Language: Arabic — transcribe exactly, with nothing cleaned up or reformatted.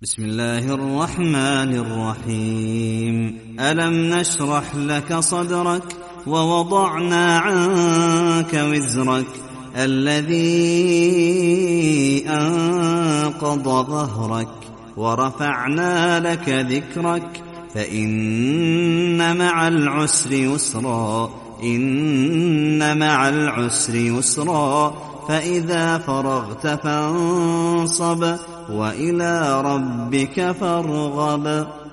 بسم الله الرحمن الرحيم. ألم نشرح لك صدرك ووضعنا عنك وزرك الذي أنقض ظهرك ورفعنا لك ذكرك فإن مع العسر يسرا إن مع العسر يسرا فإذا فرغت فانصب وإلى ربك فارغب.